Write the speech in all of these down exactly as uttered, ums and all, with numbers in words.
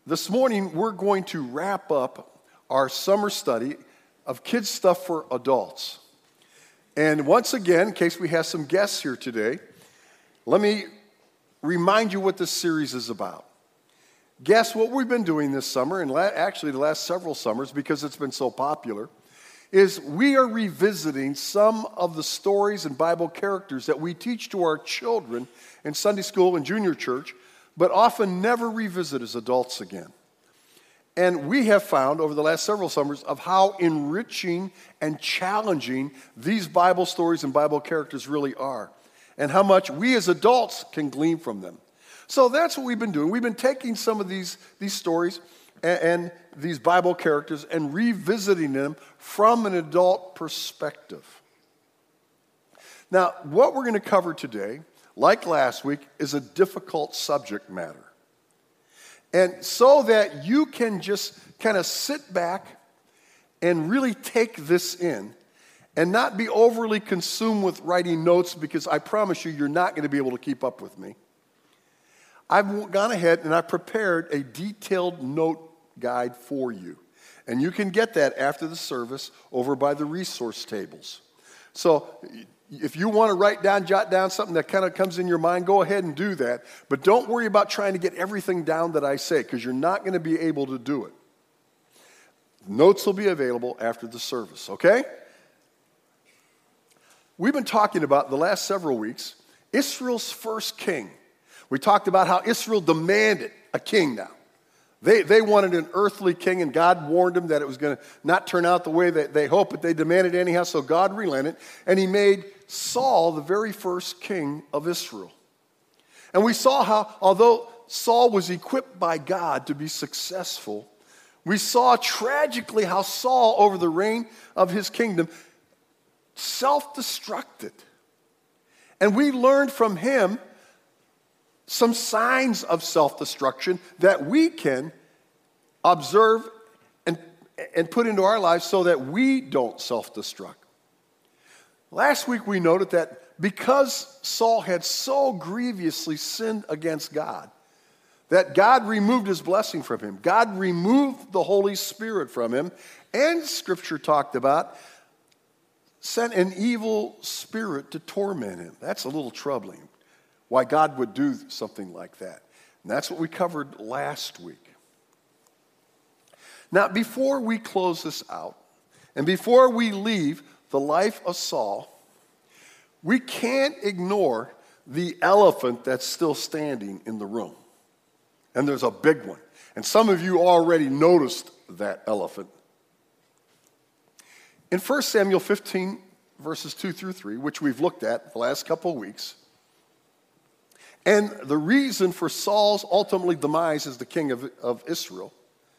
This morning, we're going to wrap up our summer study of kids' stuff for adults. And once again, in case we have some guests here today, let me remind you what this series is about. Guess what we've been doing this summer, and la- actually the last several summers, because it's been so popular, is we are revisiting some of the stories and Bible characters that we teach to our children in Sunday school and junior church, but often never revisit as adults again. And we have found over the last several summers of how enriching and challenging these Bible stories and Bible characters really are, and how much we as adults can glean from them. So that's what we've been doing. We've been taking some of these, these stories and, and these Bible characters and revisiting them from an adult perspective. Now, what we're going to cover today, like last week, is a difficult subject matter. And so that you can just kind of sit back and really take this in and not be overly consumed with writing notes, because I promise you, you're not going to be able to keep up with me. I've gone ahead and I've prepared a detailed note guide for you. And you can get that after the service over by the resource tables. So if you want to write down, jot down something that kind of comes in your mind, go ahead and do that. But don't worry about trying to get everything down that I say, because you're not going to be able to do it. Notes will be available after the service, okay? We've been talking about the last several weeks, Israel's first king. We talked about how Israel demanded a king now. They, they wanted an earthly king, and God warned them that it was going to not turn out the way that they hoped, but they demanded it anyhow, so God relented, and he made Saul the very first king of Israel. And we saw how, although Saul was equipped by God to be successful, we saw tragically how Saul, over the reign of his kingdom, self-destructed. And we learned from him some signs of self-destruction that we can observe and, and put into our lives so that we don't self-destruct. Last week we noted that because Saul had so grievously sinned against God, that God removed his blessing from him. God removed the Holy Spirit from him, and Scripture talked about sent an evil spirit to torment him. That's a little troubling. Why God would do something like that. And that's what we covered last week. Now, before we close this out, and before we leave the life of Saul, we can't ignore the elephant that's still standing in the room. And there's a big one. And some of you already noticed that elephant. In First Samuel fifteen, verses two through three, which we've looked at the last couple of weeks, and the reason for Saul's ultimately demise as the king of, of Israel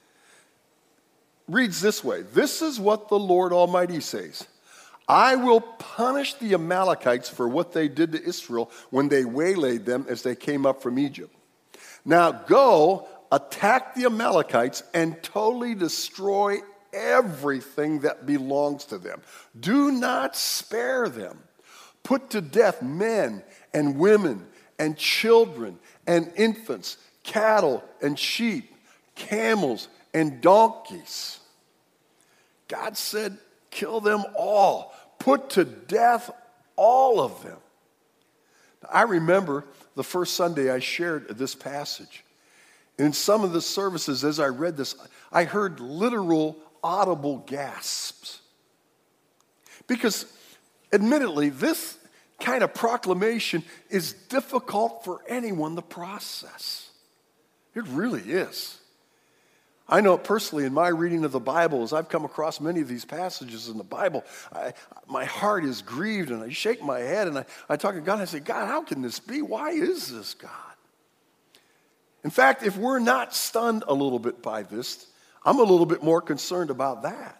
reads this way. This is what the Lord Almighty says. I will punish the Amalekites for what they did to Israel when they waylaid them as they came up from Egypt. Now go, attack the Amalekites and totally destroy everything that belongs to them. Do not spare them. Put to death men and women and children and infants, cattle and sheep, camels and donkeys. God said, kill them all. Put to death all of them. I remember the first Sunday I shared this passage. In some of the services, as I read this, I heard literal audible gasps. Because, admittedly, this kind of proclamation is difficult for anyone to process. It really is. I know personally in my reading of the Bible, as I've come across many of these passages in the Bible, I, my heart is grieved and I shake my head and I, I talk to God and I say, God, how can this be? Why is this, God? In fact, if we're not stunned a little bit by this, I'm a little bit more concerned about that.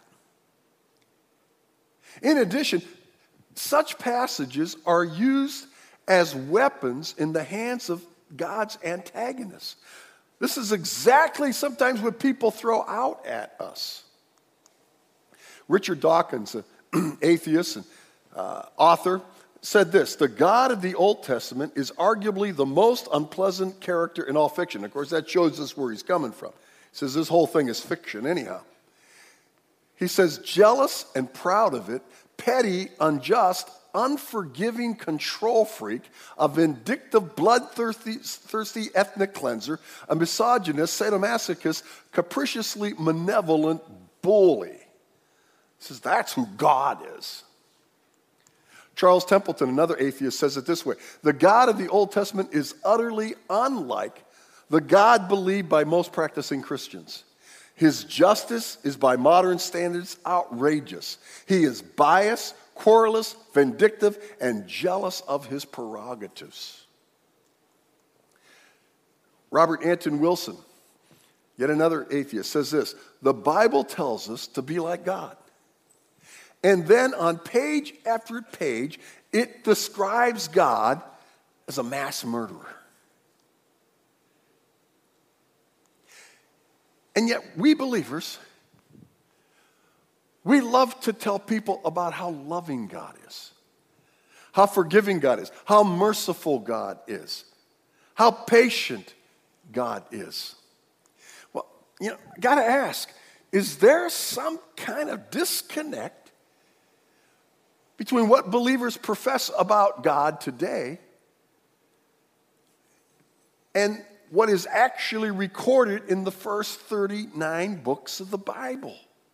In addition, such passages are used as weapons in the hands of God's antagonists. This is exactly sometimes what people throw out at us. Richard Dawkins, an atheist and uh, author, said this: the God of the Old Testament is arguably the most unpleasant character in all fiction. Of course, that shows us where he's coming from. He says this whole thing is fiction anyhow. He says, jealous and proud of it, petty, unjust, unforgiving control freak, a vindictive, bloodthirsty thirsty ethnic cleanser, a misogynist, sadomasochist, capriciously malevolent bully. He says that's who God is. Charles Templeton, another atheist, says it this way: the God of the Old Testament is utterly unlike the God believed by most practicing Christians. His justice is by modern standards outrageous. He is biased, querulous, vindictive, and jealous of his prerogatives. Robert Anton Wilson, yet another atheist, says this: the Bible tells us to be like God. And then on page after page, it describes God as a mass murderer. And yet we believers, we love to tell people about how loving God is, how forgiving God is, how merciful God is, how patient God is. Well, you know, I got to ask, is there some kind of disconnect between what believers profess about God today and what is actually recorded in the first thirty-nine books of the Bible?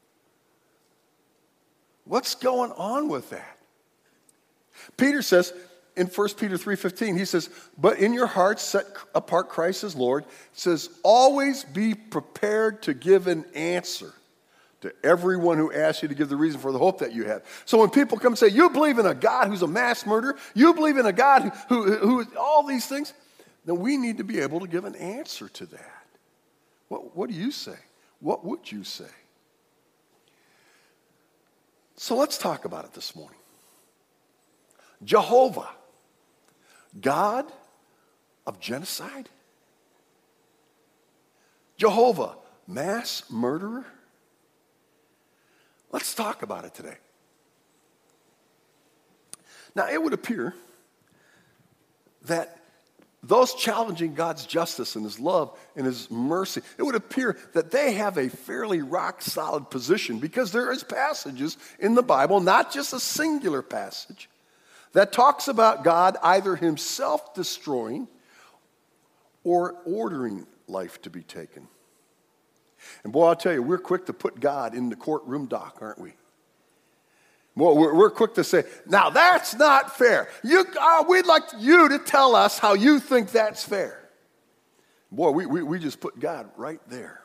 What's going on with that? Peter says in First Peter three fifteen, he says, but in your hearts set apart Christ as Lord. It says, always be prepared to give an answer to everyone who asks you to give the reason for the hope that you have. So when people come and say, you believe in a God who's a mass murderer, you believe in a God who, who, who all these things, then we need to be able to give an answer to that. What, what do you say? What would you say? So let's talk about it this morning. Jehovah, God of genocide? Jehovah, mass murderer? Let's talk about it today. Now, it would appear that those challenging God's justice and his love and his mercy, it would appear that they have a fairly rock-solid position because there is passages in the Bible, not just a singular passage, that talks about God either himself destroying or ordering life to be taken. And boy, I'll tell you, we're quick to put God in the courtroom dock, aren't we? Well, we're, we're quick to say, now that's not fair. You, uh, we'd like you to tell us how you think that's fair. Boy, we, we, we just put God right there.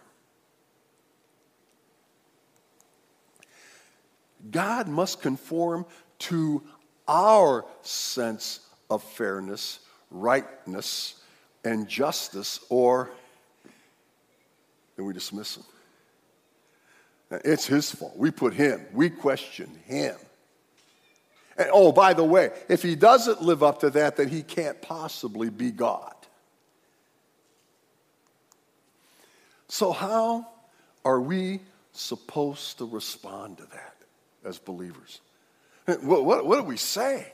God must conform to our sense of fairness, rightness, and justice, or then we dismiss him. Now, it's his fault. We put him. We question him. And oh, by the way, if he doesn't live up to that, then he can't possibly be God. So how are we supposed to respond to that as believers? What, what, what do we say?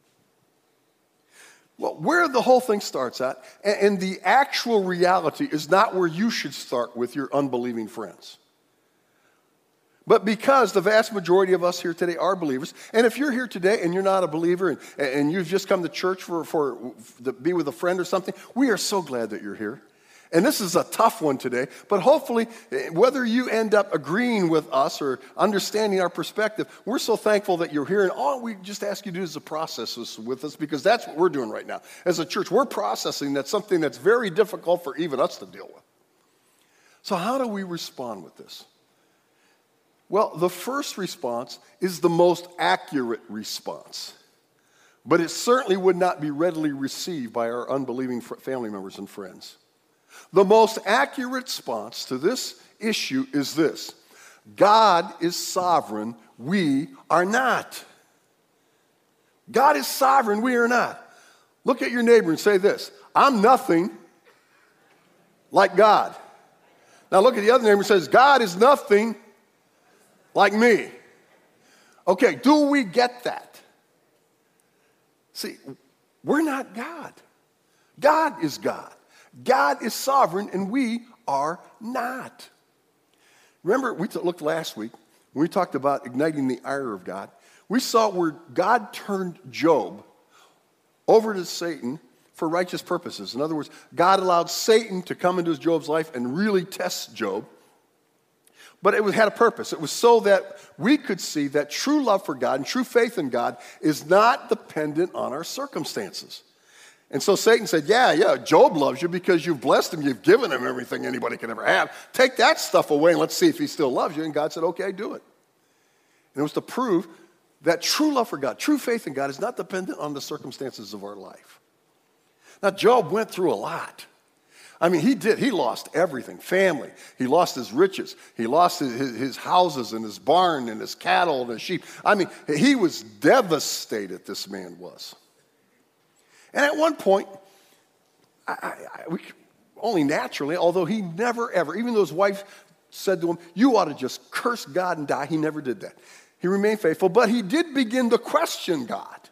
Well, where the whole thing starts at, and, and the actual reality is not where you should start with your unbelieving friends. But because the vast majority of us here today are believers, and if you're here today and you're not a believer and, and you've just come to church for, for to be with a friend or something, we are so glad that you're here. And this is a tough one today, but hopefully, whether you end up agreeing with us or understanding our perspective, we're so thankful that you're here. And all we just ask you to do is to process this with us, because that's what we're doing right now. As a church, we're processing that's something that's very difficult for even us to deal with. So how do we respond with this? Well, the first response is the most accurate response, but it certainly would not be readily received by our unbelieving family members and friends. The most accurate response to this issue is this: God is sovereign, we are not. God is sovereign, we are not. Look at your neighbor and say this: I'm nothing like God. Now look at the other neighbor and says, God is nothing like me. Okay, do we get that? See, we're not God. God is God. God is sovereign, and we are not. Remember, we looked last week when we talked about igniting the ire of God. We saw where God turned Job over to Satan for righteous purposes. In other words, God allowed Satan to come into Job's life and really test Job. But it had a purpose. It was so that we could see that true love for God and true faith in God is not dependent on our circumstances. And so Satan said, yeah, yeah, Job loves you because you've blessed him. You've given him everything anybody can ever have. Take that stuff away and let's see if he still loves you. And God said, okay, do it. And it was to prove that true love for God, true faith in God is not dependent on the circumstances of our life. Now, Job went through a lot. I mean, he did. He lost everything, family. He lost his riches. He lost his, his, his houses and his barn and his cattle and his sheep. I mean, he was devastated, this man was. And at one point, I, I, I, we, only naturally, although he never ever, even though his wife said to him, you ought to just curse God and die, he never did that. He remained faithful, but he did begin to question God.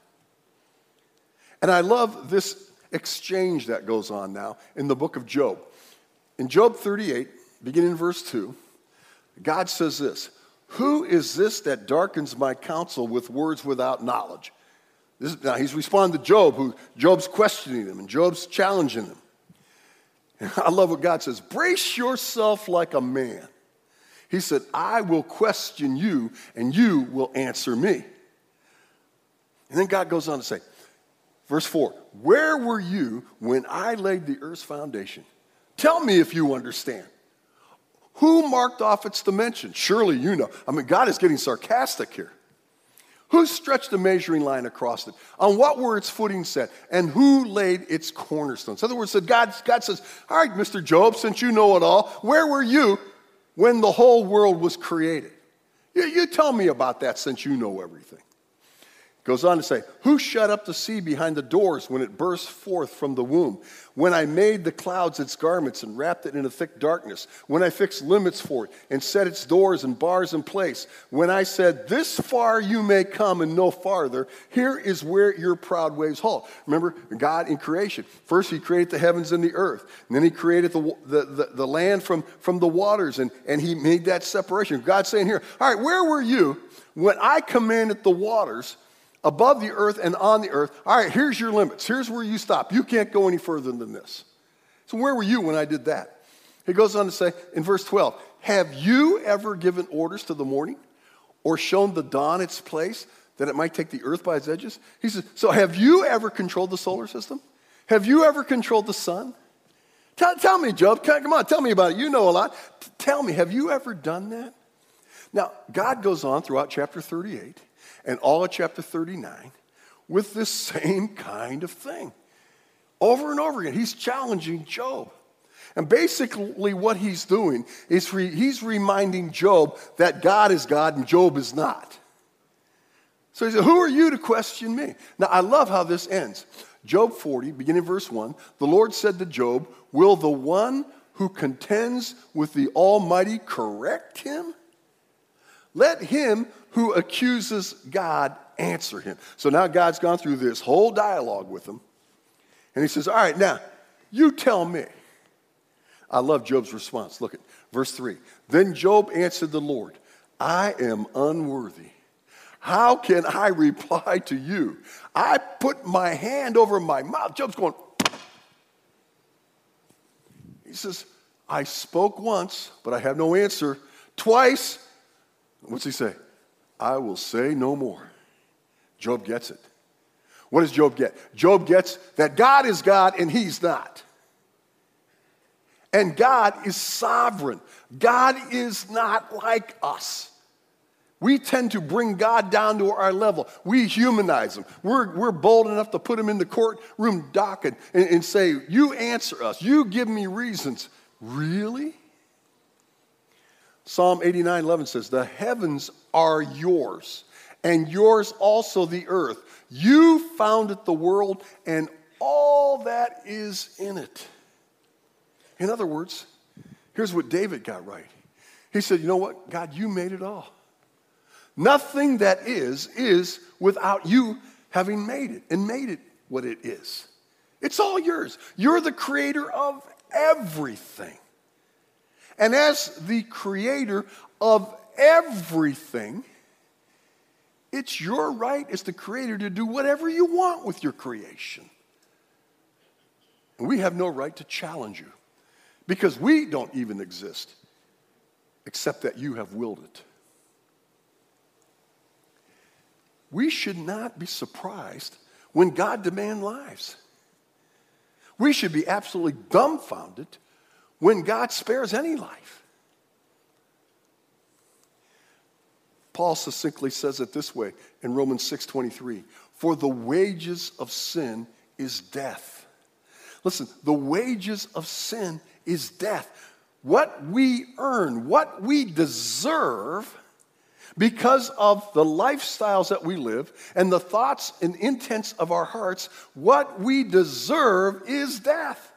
And I love this exchange that goes on now in the book of Job. In Job thirty-eight, beginning in verse two, God says this, who is this that darkens my counsel with words without knowledge? This, now he's responding to Job, who Job's questioning him, and Job's challenging him. And I love what God says, brace yourself like a man. He said, I will question you, and you will answer me. And then God goes on to say, verse four, where were you when I laid the earth's foundation? Tell me if you understand. Who marked off its dimensions? Surely you know. I mean, God is getting sarcastic here. Who stretched a measuring line across it? On what were its footings set? And who laid its cornerstones? In other words, God, God says, all right, Mister Job, since you know it all, where were you when the whole world was created? You, you tell me about that since you know everything. Goes on to say, who shut up the sea behind the doors when it burst forth from the womb? When I made the clouds its garments and wrapped it in a thick darkness? When I fixed limits for it and set its doors and bars in place? When I said, this far you may come and no farther, here is where your proud waves halt. Remember, God in creation. First he created the heavens and the earth. And then he created the, the, the, the land from, from the waters, and, and he made that separation. God's saying here, all right, where were you when I commanded the waters above the earth and on the earth? All right, here's your limits. Here's where you stop. You can't go any further than this. So where were you when I did that? He goes on to say in verse twelve, have you ever given orders to the morning or shown the dawn its place that it might take the earth by its edges? He says, so have you ever controlled the solar system? Have you ever controlled the sun? Tell, tell me, Job. Come on, tell me about it. You know a lot. Tell me, have you ever done that? Now, God goes on throughout chapter thirty-eight and all of chapter thirty-nine with this same kind of thing. Over and over again, he's challenging Job. And basically what he's doing is re- he's reminding Job that God is God and Job is not. So he said, who are you to question me? Now, I love how this ends. Job forty, beginning verse one, the Lord said to Job, will the one who contends with the Almighty correct him? Let him who accuses God answer him. So now God's gone through this whole dialogue with him. And he says, all right, now, you tell me. I love Job's response. Look at verse three. Then Job answered the Lord, I am unworthy. How can I reply to you? I put my hand over my mouth. Job's going. He says, I spoke once, but I have no answer. Twice. What's he say? I will say no more. Job gets it. What does Job get? Job gets that God is God and he's not. And God is sovereign. God is not like us. We tend to bring God down to our level. We humanize him. We're, we're bold enough to put him in the courtroom docket and, and say, you answer us. You give me reasons. Really? Psalm eighty-nine eleven says, the heavens are yours, and yours also the earth. You founded the world and all that is in it. In other words, here's what David got right. He said, you know what? God, you made it all. Nothing that is, is without you having made it and made it what it is. It's all yours. You're the creator of everything. And as the creator of everything, it's your right as the creator to do whatever you want with your creation. And we have no right to challenge you because we don't even exist except that you have willed it. We should not be surprised when God demands lives. We should be absolutely dumbfounded when God spares any life. Paul succinctly says it this way in Romans six twenty-three, for the wages of sin is death. Listen, the wages of sin is death. What we earn, what we deserve because of the lifestyles that we live and the thoughts and intents of our hearts, what we deserve is death.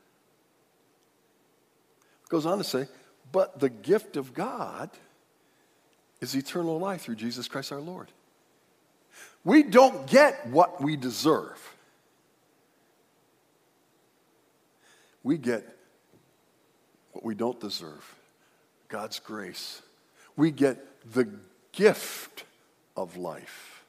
It goes on to say, but the gift of God is eternal life through Jesus Christ our Lord. We don't get what we deserve. We get what we don't deserve, God's grace. We get the gift of life.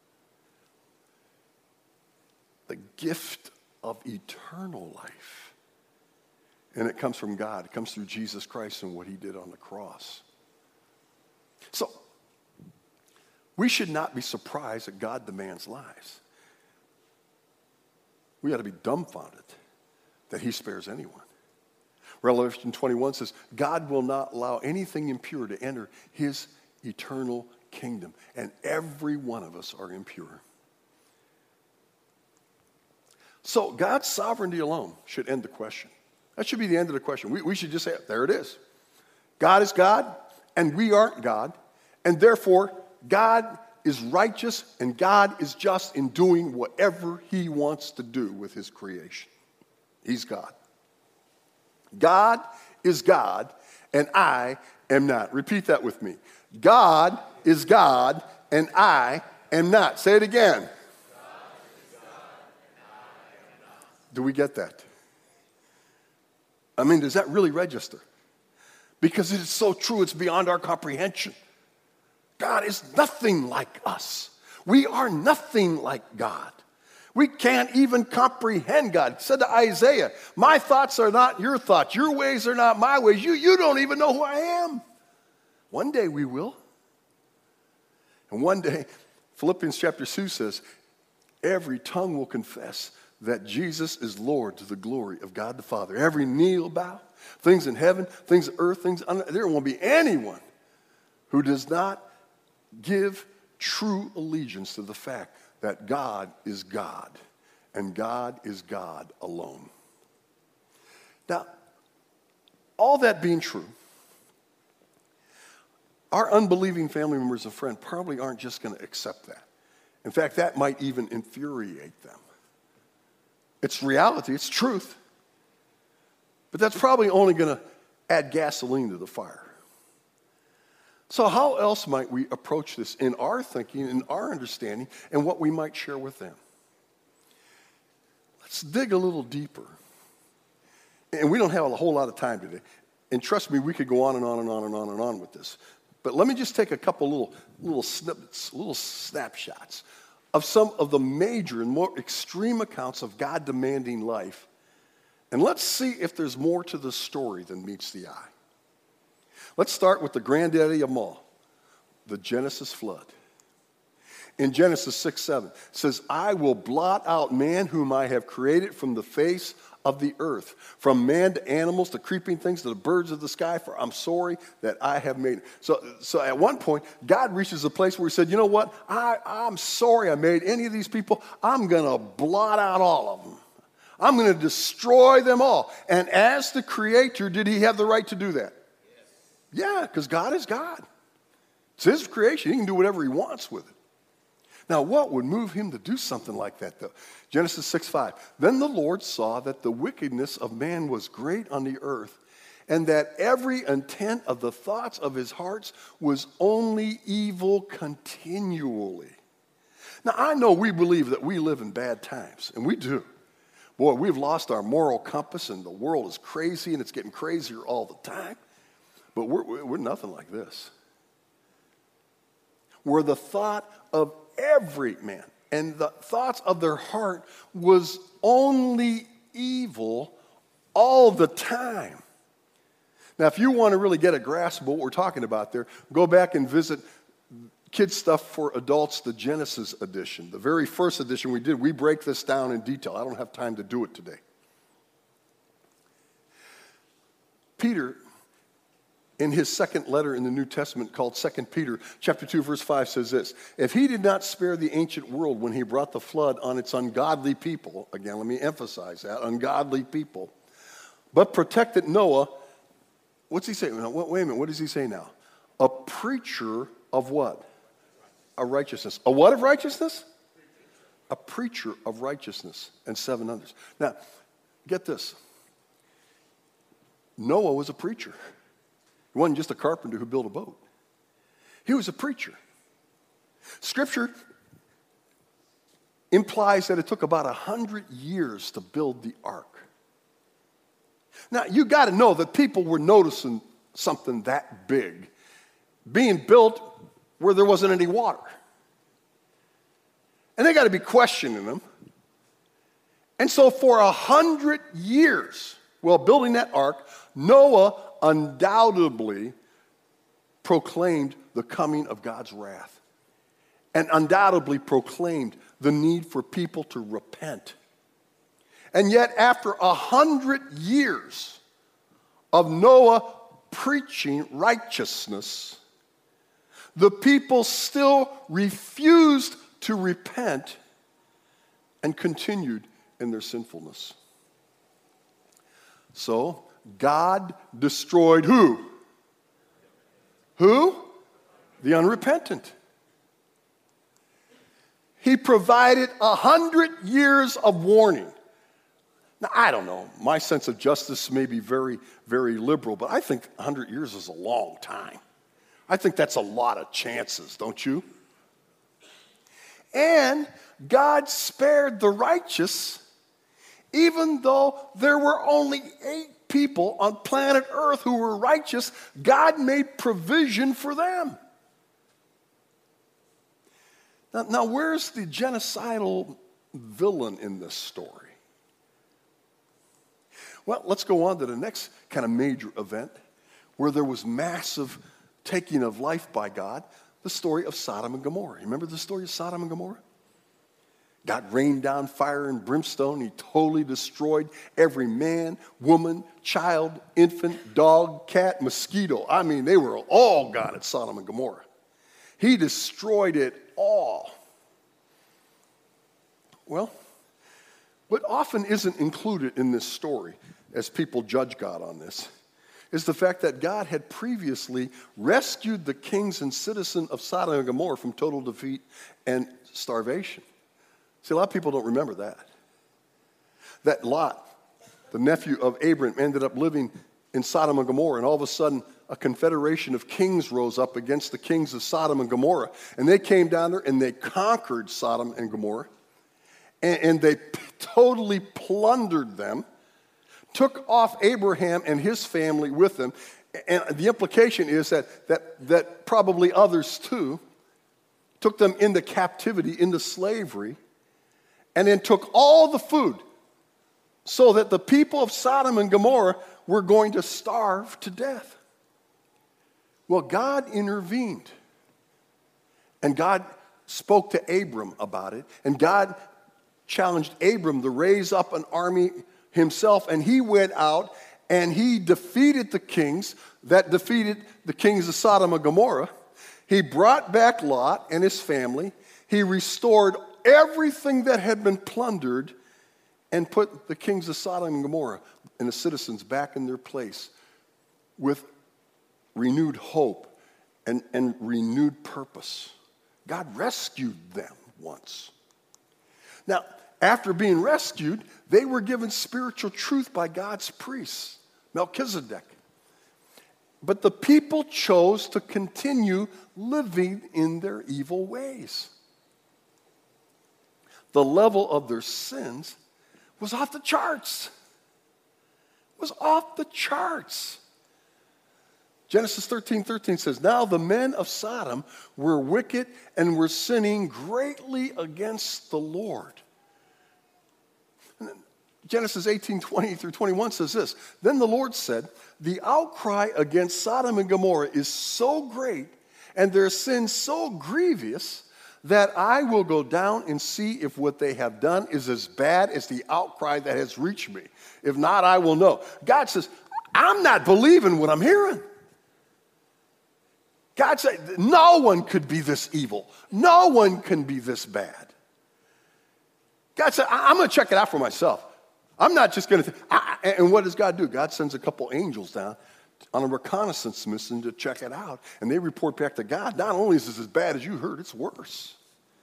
The gift of eternal life. And it comes from God. It comes through Jesus Christ and what he did on the cross. So, we should not be surprised that God demands lives. We ought to be dumbfounded that he spares anyone. Revelation twenty-one says, God will not allow anything impure to enter his eternal kingdom. And every one of us are impure. So God's sovereignty alone should end the question. That should be the end of the question. We, we should just say, there it is. God is God, and we aren't God. And therefore, God is righteous, and God is just in doing whatever he wants to do with his creation. He's God. God is God, and I am not. Repeat that with me. God is God, and I am not. Say it again. God is God, and I am not. Do we get that? I mean, does that really register? Because it is so true, it's beyond our comprehension. God is nothing like us. We are nothing like God. We can't even comprehend God. He said to Isaiah, my thoughts are not your thoughts. Your ways are not my ways. You, you don't even know who I am. One day we will. And one day, Philippians chapter two says, every tongue will confess that Jesus is Lord to the glory of God the Father. Every knee will bow. Things in heaven, things on earth, things under, there won't be anyone who does not give true allegiance to the fact that God is God, and God is God alone. Now, all that being true, our unbelieving family members and friends probably aren't just going to accept that. In fact, that might even infuriate them. It's reality, it's truth. But that's probably only going to add gasoline to the fire. So how else might we approach this in our thinking, in our understanding, and what we might share with them? Let's dig a little deeper. And we don't have a whole lot of time today. And trust me, we could go on and on and on and on and on with this. But let me just take a couple little, little snippets, little snapshots of some of the major and more extreme accounts of God demanding life. And let's see if there's more to the story than meets the eye. Let's start with the granddaddy of them all, the Genesis flood. In Genesis six seven, it says, I will blot out man whom I have created from the face of the earth, from man to animals to creeping things to the birds of the sky, for I'm sorry that I have made it. So, so at one point, God reaches a place where he said, you know what, I, I'm sorry I made any of these people. I'm going to blot out all of them. I'm going to destroy them all. And as the creator, did he have the right to do that? Yeah, because God is God. It's his creation. He can do whatever he wants with it. Now, what would move him to do something like that, though? Genesis six five. Then the Lord saw that the wickedness of man was great on the earth, and that every intent of the thoughts of his hearts was only evil continually. Now, I know we believe that we live in bad times, and we do. Boy, we've lost our moral compass, and the world is crazy, and it's getting crazier all the time. But we're, we're nothing like this. Where the thought of every man and the thoughts of their heart was only evil all the time. Now, if you want to really get a grasp of what we're talking about there, go back and visit Kids Stuff for Adults, the Genesis edition. The very first edition we did, we break this down in detail. I don't have time to do it today. Peter, in his second letter in the New Testament called Second Peter, chapter two, verse five says this: if he did not spare the ancient world when he brought the flood on its ungodly people, again, let me emphasize that, ungodly people, but protected Noah, what's he saying? Wait a minute, what does he say now? A preacher of what? A righteousness. A what of righteousness? A preacher of righteousness, and seven others. Now, get this. Noah was a preacher. He wasn't just a carpenter who built a boat. He was a preacher. Scripture implies that it took about a hundred years to build the ark. Now, you got to know that people were noticing something that big being built where there wasn't any water. And they got to be questioning them. And so for a hundred years, while building that ark, Noah undoubtedly proclaimed the coming of God's wrath, and undoubtedly proclaimed the need for people to repent. And yet, after a hundred years of Noah preaching righteousness, the people still refused to repent and continued in their sinfulness. So, God destroyed who? Who? The unrepentant. He provided a hundred years of warning. Now, I don't know. My sense of justice may be very, very liberal, but I think a hundred years is a long time. I think that's a lot of chances, don't you? And God spared the righteous, even though there were only eight people on planet Earth who were righteous. God made provision for them. Now, now where's the genocidal villain in this story? Well, let's go on to the next kind of major event where there was massive taking of life by God, the story of Sodom and Gomorrah. You remember the story of Sodom and Gomorrah? God rained down fire and brimstone. He totally destroyed every man, woman, child, infant, dog, cat, mosquito. I mean, they were all gone at Sodom and Gomorrah. He destroyed it all. Well, what often isn't included in this story, as people judge God on this, is the fact that God had previously rescued the kings and citizens of Sodom and Gomorrah from total defeat and starvation. See, a lot of people don't remember that. That Lot, the nephew of Abram, ended up living in Sodom and Gomorrah, and all of a sudden a confederation of kings rose up against the kings of Sodom and Gomorrah, and they came down there and they conquered Sodom and Gomorrah, and, and they p- totally plundered them, took off Abraham and his family with them, and the implication is that, that, that probably others too took them into captivity, into slavery, and then took all the food so that the people of Sodom and Gomorrah were going to starve to death. Well, God intervened, and God spoke to Abram about it, and God challenged Abram to raise up an army himself, and he went out and he defeated the kings that defeated the kings of Sodom and Gomorrah. He brought back Lot and his family. He restored everything that had been plundered and put the kings of Sodom and Gomorrah and the citizens back in their place with renewed hope and, and renewed purpose. God rescued them once. Now, after being rescued, they were given spiritual truth by God's priests, Melchizedek. But the people chose to continue living in their evil ways. The level of their sins was off the charts. It was off the charts. Genesis thirteen thirteen says, now the men of Sodom were wicked and were sinning greatly against the Lord. And then Genesis eighteen twenty through twenty-one says this, then the Lord said, the outcry against Sodom and Gomorrah is so great and their sin so grievous that I will go down and see if what they have done is as bad as the outcry that has reached me. If not, I will know. God says, I'm not believing what I'm hearing. God said, no one could be this evil. No one can be this bad. God said, I'm going to check it out for myself. I'm not just going to, th- and what does God do? God sends a couple angels down on a reconnaissance mission to check it out. And they report back to God, not only is this as bad as you heard, it's worse.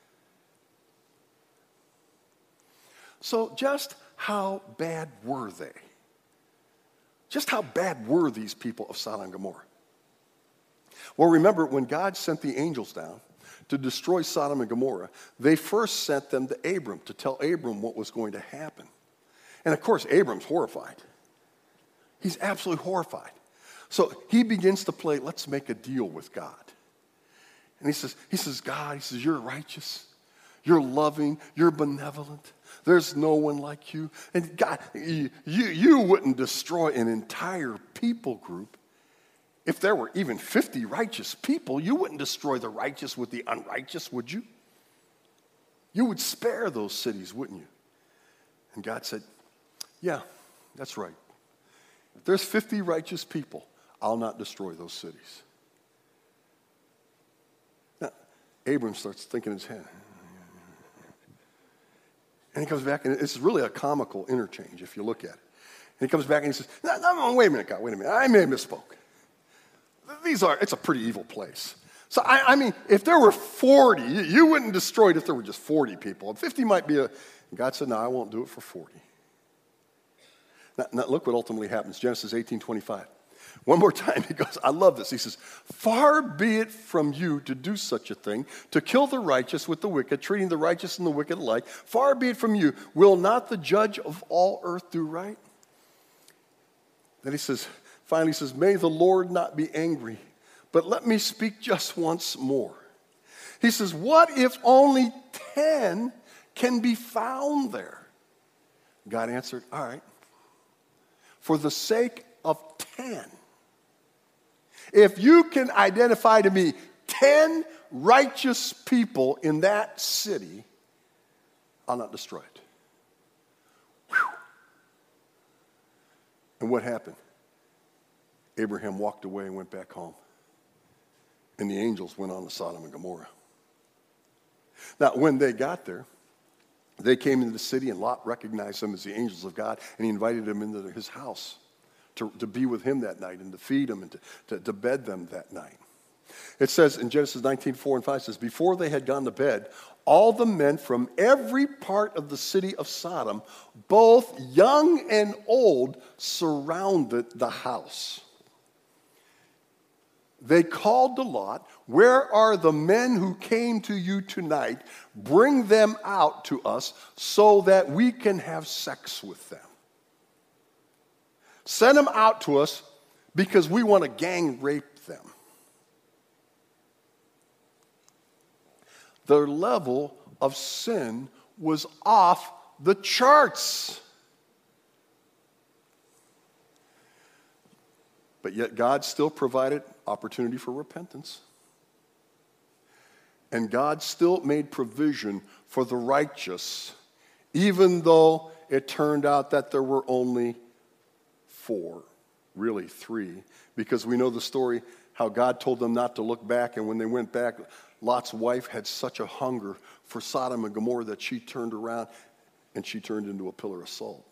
So just how bad were they? Just how bad were these people of Sodom and Gomorrah? Well, remember, when God sent the angels down to destroy Sodom and Gomorrah, they first sent them to Abram to tell Abram what was going to happen. And of course, Abram's horrified. He's absolutely horrified. So he begins to play, let's make a deal with God. And he says, he says, God, he says, you're righteous, you're loving, you're benevolent. There's no one like you. And God, you, you, you wouldn't destroy an entire people group. If there were even fifty righteous people, you wouldn't destroy the righteous with the unrighteous, would you? You would spare those cities, wouldn't you? And God said, yeah, that's right. If there's fifty righteous people, I'll not destroy those cities. Now, Abram starts thinking in his head. And he comes back, and it's really a comical interchange if you look at it. And he comes back and he says, no, no, wait a minute, God, wait a minute. I may have misspoke. These are, it's a pretty evil place. So, I, I mean, if there were forty, you, you wouldn't destroy it if there were just forty people. fifty might be a, and God said, no, I won't do it for forty. Now, now look what ultimately happens. Genesis eighteen twenty-five. One more time, he goes, I love this. He says, far be it from you to do such a thing, to kill the righteous with the wicked, treating the righteous and the wicked alike. Far be it from you. Will not the judge of all earth do right? Then he says, finally he says, may the Lord not be angry, but let me speak just once more. He says, what if only ten can be found there? God answered, all right, for the sake of ten. If you can identify to me ten righteous people in that city, I'll not destroy it. Whew. And what happened? Abraham walked away and went back home. And the angels went on to Sodom and Gomorrah. Now, when they got there, they came into the city, and Lot recognized them as the angels of God, and he invited them into his house to, to be with him that night and to feed them and to, to, to bed them that night. It says in Genesis nineteen, four and five, it says, before they had gone to bed, all the men from every part of the city of Sodom, both young and old, surrounded the house. They called to Lot, where are the men who came to you tonight? Bring them out to us so that we can have sex with them. Send them out to us because we want to gang rape them. Their level of sin was off the charts. But yet God still provided opportunity for repentance. And God still made provision for the righteous, even though it turned out that there were only four, really three, because we know the story how God told them not to look back, and when they went back, Lot's wife had such a hunger for Sodom and Gomorrah that she turned around and she turned into a pillar of salt.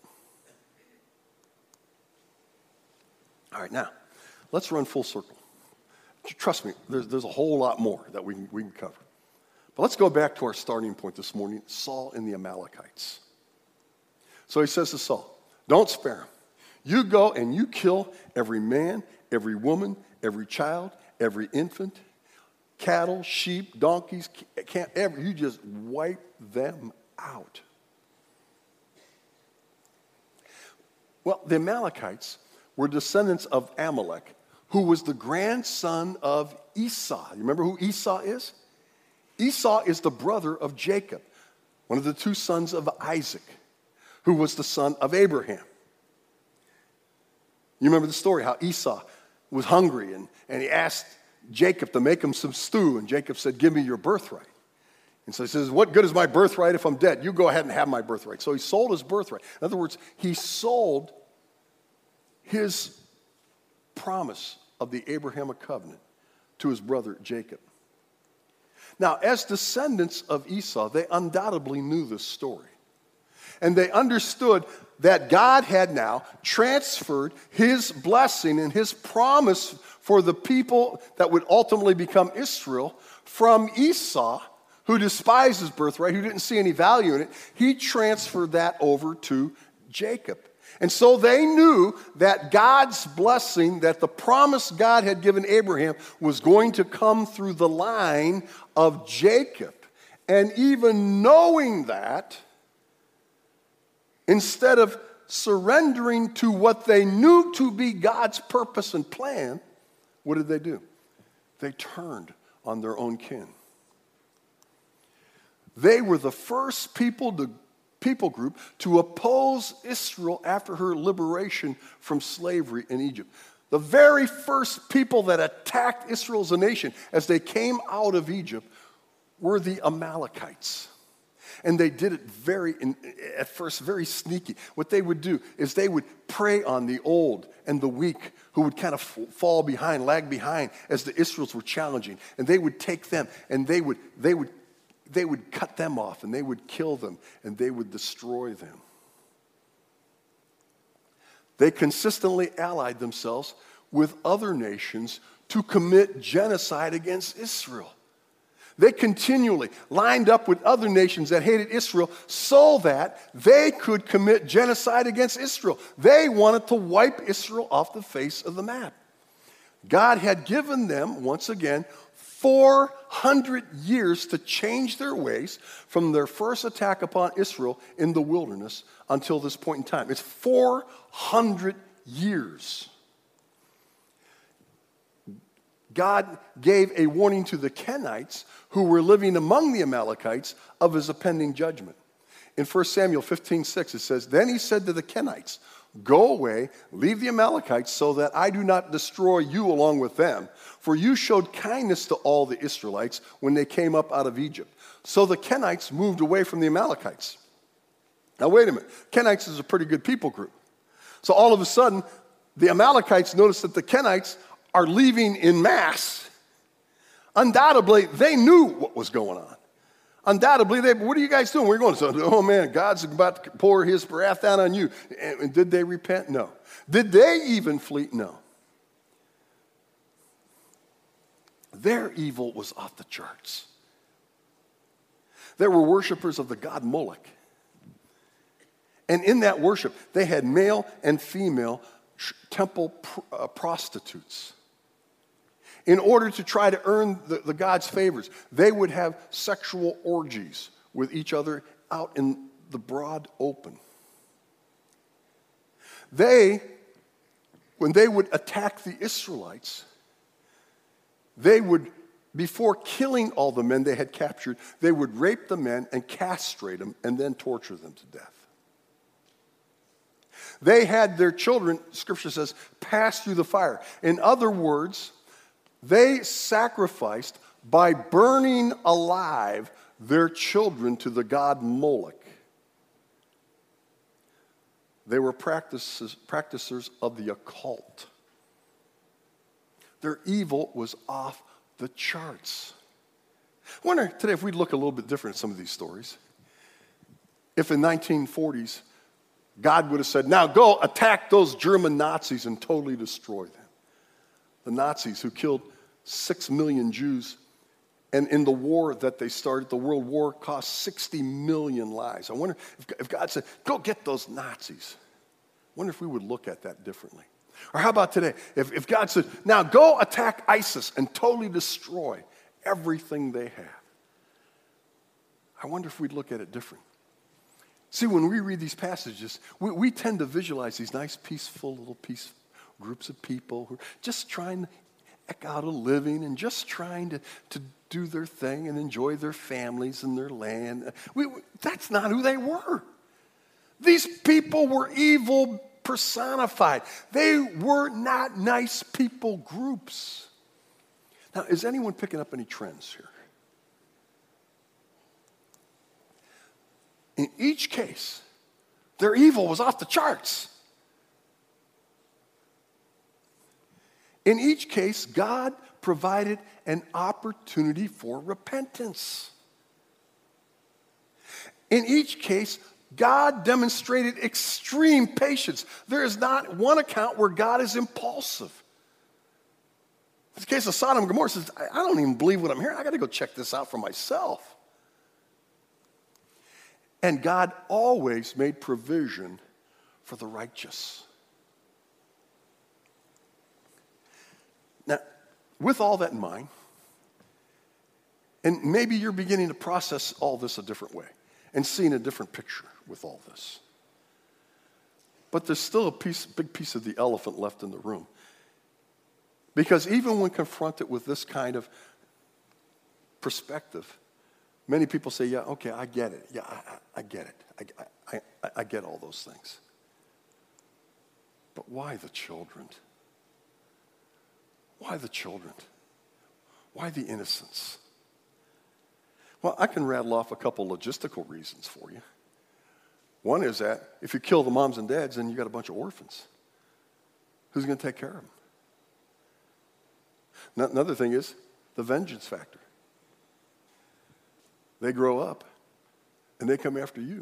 All right, now, let's run full circle. Trust me, there's, there's a whole lot more that we can, we can cover. But let's go back to our starting point this morning, Saul and the Amalekites. So he says to Saul, don't spare him. You go and you kill every man, every woman, every child, every infant, cattle, sheep, donkeys, can't ever, you just wipe them out. Well, the Amalekites were descendants of Amalek, who was the grandson of Esau. You remember who Esau is? Esau is the brother of Jacob, one of the two sons of Isaac, who was the son of Abraham. You remember the story, how Esau was hungry, and, and he asked Jacob to make him some stew, and Jacob said, give me your birthright. And so he says, what good is my birthright if I'm dead? You go ahead and have my birthright. So he sold his birthright. In other words, he sold his promise of the Abrahamic covenant to his brother Jacob. Now, as descendants of Esau, they undoubtedly knew this story. And they understood that God had now transferred his blessing and his promise for the people that would ultimately become Israel from Esau, who despised his birthright, who didn't see any value in it. He transferred that over to Jacob. And so they knew that God's blessing, that the promise God had given Abraham was going to come through the line of Jacob. And even knowing that, instead of surrendering to what they knew to be God's purpose and plan, what did they do? They turned on their own kin. They were the first people to people group to oppose Israel after her liberation from slavery in Egypt. The very first people that attacked Israel as a nation as they came out of Egypt were the Amalekites. And they did it very, at first, very sneaky. What they would do is they would prey on the old and the weak who would kind of fall behind, lag behind as the Israelites were challenging. And they would take them and they would, they would They would cut them off, and they would kill them, and they would destroy them. They consistently allied themselves with other nations to commit genocide against Israel. They continually lined up with other nations that hated Israel so that they could commit genocide against Israel. They wanted to wipe Israel off the face of the map. God had given them, once again, four hundred years to change their ways from their first attack upon Israel in the wilderness until this point in time. It's four hundred years. God gave a warning to the Kenites who were living among the Amalekites of his impending judgment. In First Samuel fifteen six, it says, "Then he said to the Kenites, 'Go away, leave the Amalekites, so that I do not destroy you along with them. For you showed kindness to all the Israelites when they came up out of Egypt.' So the Kenites moved away from the Amalekites." Now wait a minute. Kenites is a pretty good people group. So all of a sudden, the Amalekites notice that the Kenites are leaving in mass. Undoubtedly, they knew what was going on. Undoubtedly, they, what are you guys doing? We're going, so, oh man, God's about to pour his wrath down on you. And, and did they repent? No. Did they even flee? No. Their evil was off the charts. They were worshipers of the god Moloch. And in that worship, they had male and female temple pr- uh, prostitutes. In order to try to earn the, the God's favors, they would have sexual orgies with each other out in the broad open. They, when they would attack the Israelites, they would, before killing all the men they had captured, they would rape the men and castrate them and then torture them to death. They had their children, Scripture says, pass through the fire. In other words, they sacrificed by burning alive their children to the god Moloch. They were practices, practicers of the occult. Their evil was off the charts. I wonder today if we'd look a little bit different at some of these stories. If in nineteen forties, God would have said, now go attack those German Nazis and totally destroy them. The Nazis who killed six million Jews, and in the war that they started, the World War, cost sixty million lives. I wonder if, if God said, go get those Nazis. I wonder if we would look at that differently. Or how about today? If, if God said, now go attack ISIS and totally destroy everything they have. I wonder if we'd look at it different. See, when we read these passages, we, we tend to visualize these nice, peaceful, little peace groups of people who are just trying to eke out a living and just trying to, to do their thing and enjoy their families and their land. We, that's not who they were. These people were evil personified. They were not nice people groups. Now, is anyone picking up any trends here? In each case, their evil was off the charts. In each case, God provided an opportunity for repentance. In each case, God demonstrated extreme patience. There is not one account where God is impulsive. In the case of Sodom and Gomorrah, says, I don't even believe what I'm hearing. I got to go check this out for myself. And God always made provision for the righteous. Now, with all that in mind, and maybe you're beginning to process all this a different way and seeing a different picture with all this. But there's still a piece, big piece of the elephant left in the room. Because even when confronted with this kind of perspective, many people say, yeah, okay, I get it. Yeah, I, I get it. I, I, I, I get all those things. But why the children? Why the children? Why the innocents? Well, I can rattle off a couple logistical reasons for you. One is that if you kill the moms and dads, then you got a bunch of orphans. Who's going to take care of them? Another thing is the vengeance factor. They grow up, and they come after you.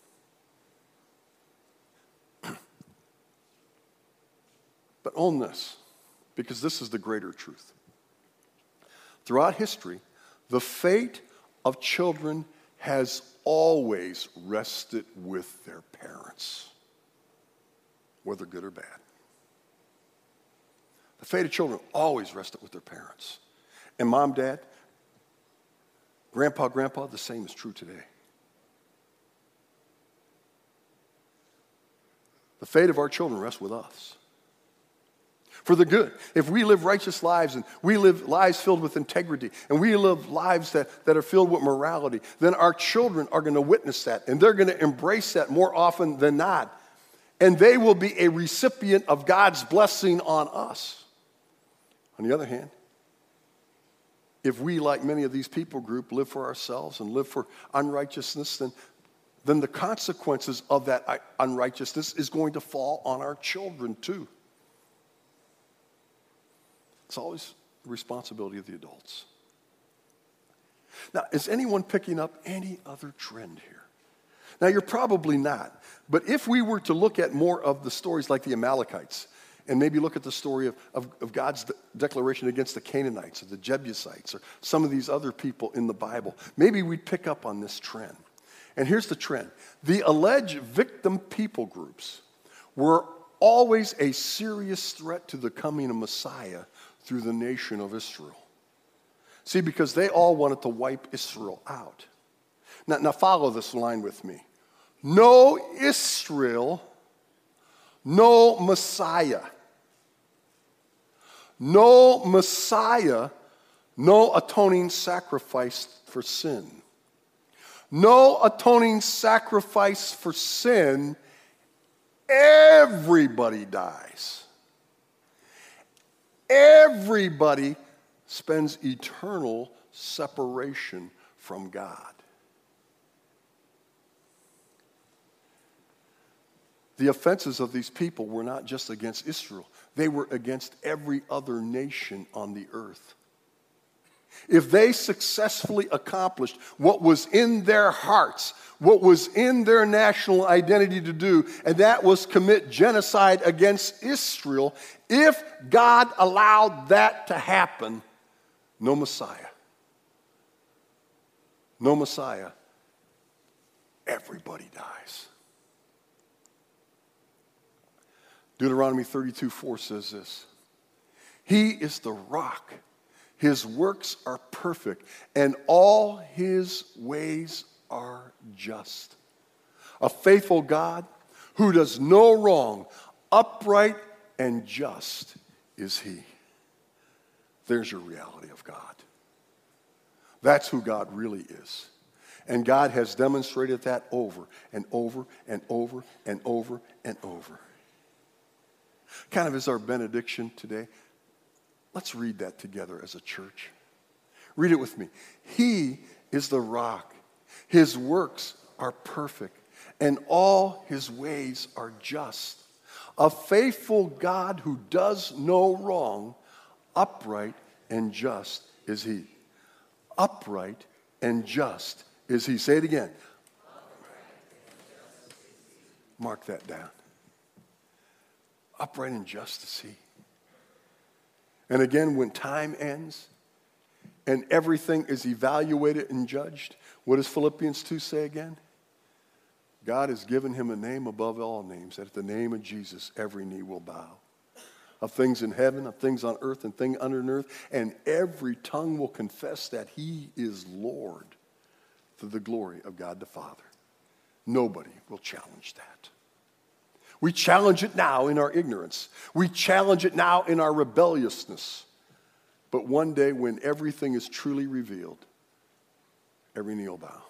But own this, because this is the greater truth. Throughout history, the fate of children has always rested with their parents, whether good or bad. The fate of children always rested with their parents. And mom, dad, grandpa, grandpa, the same is true today. The fate of our children rests with us. For the good. If we live righteous lives and we live lives filled with integrity and we live lives that, that are filled with morality, then our children are going to witness that and they're going to embrace that more often than not. And they will be a recipient of God's blessing on us. On the other hand, if we, like many of these people group, live for ourselves and live for unrighteousness, then, then the consequences of that unrighteousness is going to fall on our children too. It's always the responsibility of the adults. Now, is anyone picking up any other trend here? Now, you're probably not. But if we were to look at more of the stories like the Amalekites, and maybe look at the story of, of, of God's de- declaration against the Canaanites or the Jebusites or some of these other people in the Bible, maybe we'd pick up on this trend. And here's the trend. The alleged victim people groups were always a serious threat to the coming of Messiah through the nation of Israel. See, because they all wanted to wipe Israel out. Now, now follow this line with me. No Israel, no Messiah. No Messiah, no atoning sacrifice for sin. No atoning sacrifice for sin, everybody dies. Everybody spends eternal separation from God. The offenses of these people were not just against Israel. They were against every other nation on the earth. If they successfully accomplished what was in their hearts, what was in their national identity to do, and that was commit genocide against Israel, if God allowed that to happen, no Messiah. No Messiah. Everybody dies. Deuteronomy thirty-two four says this. He is the rock. His works are perfect, and all his ways are just. A faithful God who does no wrong, upright and just is he. There's your reality of God. That's who God really is. And God has demonstrated that over and over and over and over and over. Kind of as our benediction today, let's read that together as a church. Read it with me. He is the rock. His works are perfect, and all his ways are just. A faithful God who does no wrong, upright and just is he. Upright and just is he. Say it again. Mark that down. Upright and just is he. And again, when time ends and everything is evaluated and judged, what does Philippians two say again? God has given him a name above all names, that at the name of Jesus every knee will bow. Of things in heaven, of things on earth, and things under earth, and every tongue will confess that he is Lord, to the glory of God the Father. Nobody will challenge that. We challenge it now in our ignorance. We challenge it now in our rebelliousness. But one day when everything is truly revealed, every knee will bow.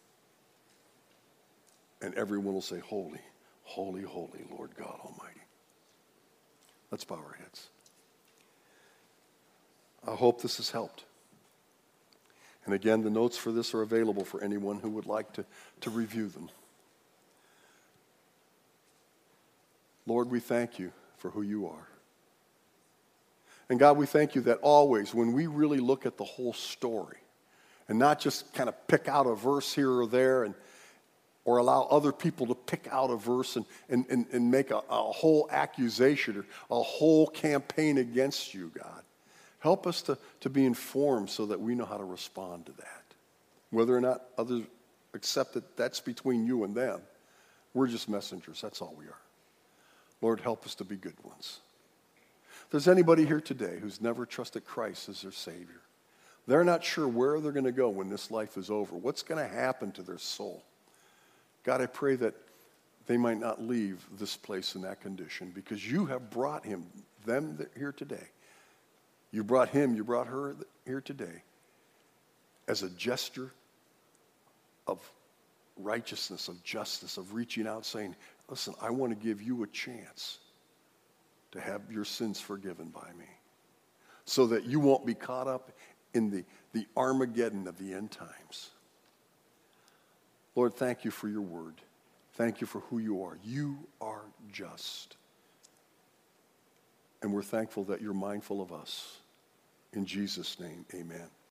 And everyone will say, holy, holy, holy, Lord God Almighty. Let's bow our heads. I hope this has helped. And again, the notes for this are available for anyone who would like to, to review them. Lord, we thank you for who you are. And God, we thank you that always when we really look at the whole story and not just kind of pick out a verse here or there and or allow other people to pick out a verse and, and, and, and make a, a whole accusation or a whole campaign against you, God. Help us to, to be informed so that we know how to respond to that. Whether or not others accept it, that's between you and them. We're just messengers. That's all we are. Lord, help us to be good ones. If there's anybody here today who's never trusted Christ as their Savior, they're not sure where they're going to go when this life is over. What's going to happen to their soul? God, I pray that they might not leave this place in that condition because you have brought him, them here today. You brought him, you brought her here today as a gesture of righteousness, of justice, of reaching out saying, listen, I want to give you a chance to have your sins forgiven by me so that you won't be caught up in the, the Armageddon of the end times. Lord, thank you for your word. Thank you for who you are. You are just. And we're thankful that you're mindful of us. In Jesus' name, amen.